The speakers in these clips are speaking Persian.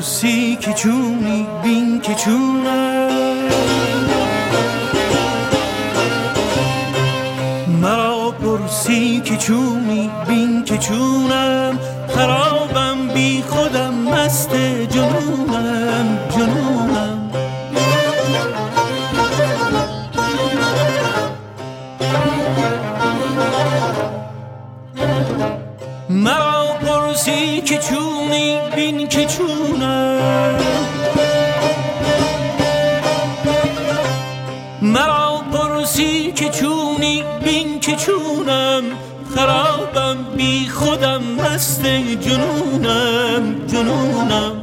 پرسی که چونی بین که چونم، مرا پرسی که چونی بین که چونم، خرابم بی خودم مست جنونم جنونم. مرا پرسی که چونی بین که چونم، مرا پرسی که چونی بین که چونم، خرابم بی خودم مست جنونم جنونم.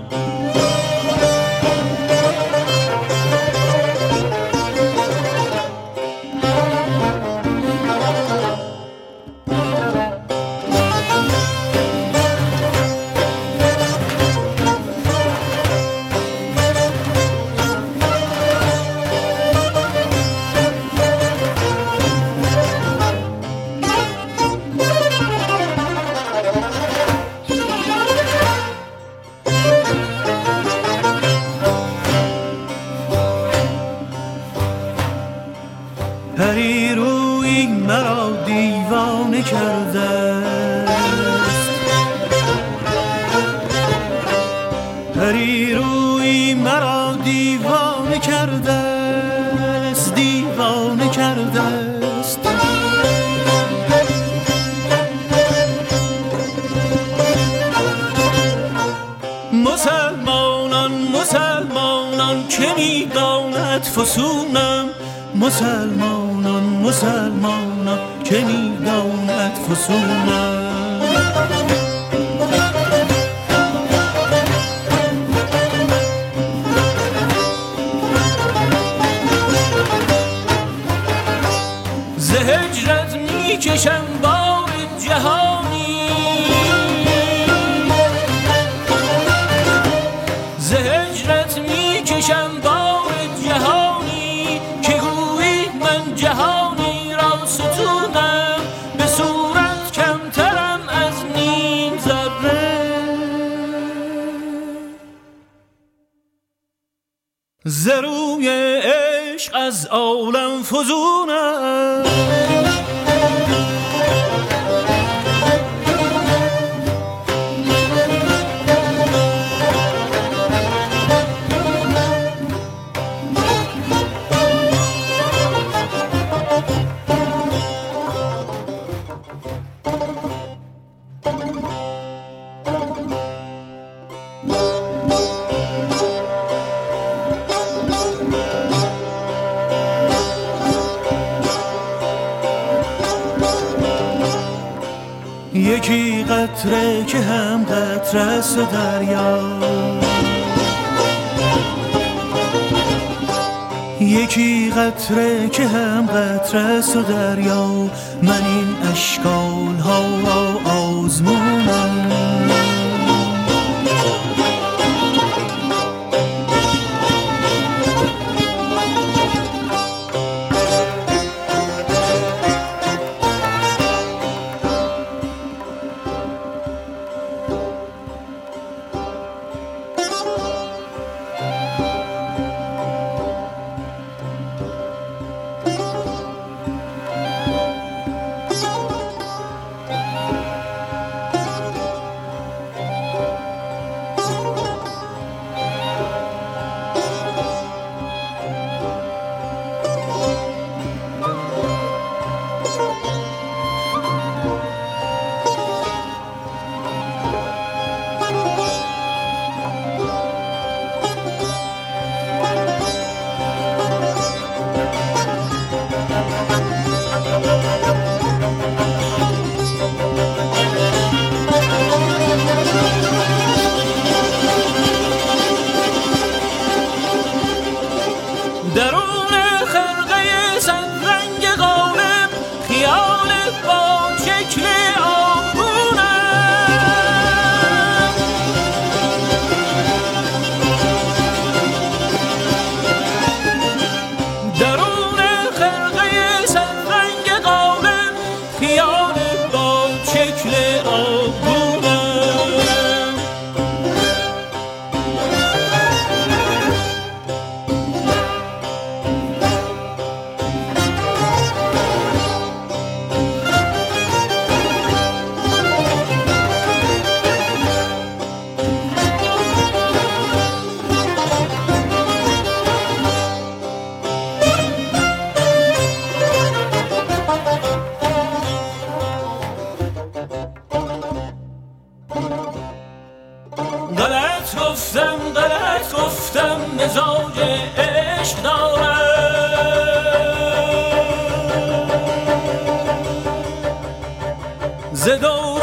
پری روی مرا دیوانه کرده است، پری روی مرا دیوانه کرده است، دیوانه کرده است. مسلمانان مسلمانان که میداند فسونم، مسلمانان مسلمانان که میداند فسونم. ز هجرت میکشم بار جهانی، ز هجرت میکشم بار جهانی، که گویی من جهانی را ستونم، به صورت کمترم از نیم ذره. ز روی عشق از عالم فزونم، یکی قطره که هم قطره است و دریا، یکی قطره که هم قطره است و دریا، من این اشکال ها را آزمونم. ز